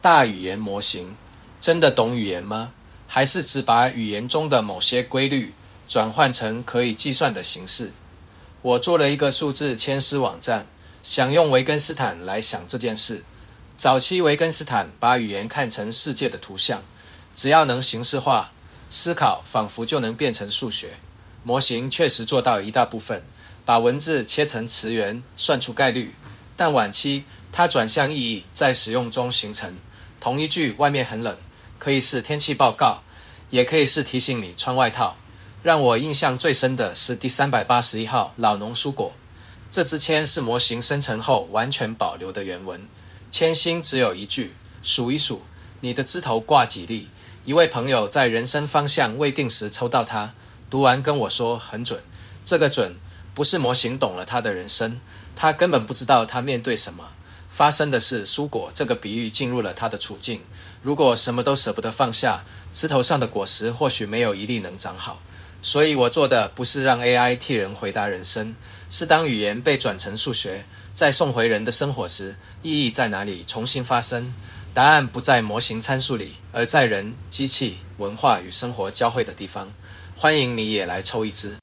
大语言模型真的懂语言吗？还是只把语言中的某些规律转换成可以计算的形式？我做了一个数字签诗网站，想用维根斯坦来想这件事。早期维根斯坦把语言看成世界的图像，只要能形式化，思考仿佛就能变成数学。模型确实做到一大部分，把文字切成词源，算出概率。但晚期它转向意义在使用中形成。同一句外面很冷，可以是天气报告，也可以是提醒你穿外套。让我印象最深的是第381号老农蔬果，这支签是模型生成后完全保留的原文。签心只有一句，数一数你的枝头挂几粒。一位朋友在人生方向未定时抽到它，读完跟我说很准。这个准不是模型懂了他的人生，他根本不知道他面对什么。发生的是蔬果这个比喻进入了他的处境。如果什么都舍不得放下，枝头上的果实或许没有一粒能长好。所以我做的不是让 AI 替人回答人生，是当语言被转成数学，再送回人的生活时，意义在哪里重新发生？答案不在模型参数里，而在人、机器、文化与生活交汇的地方。欢迎你也来抽一支。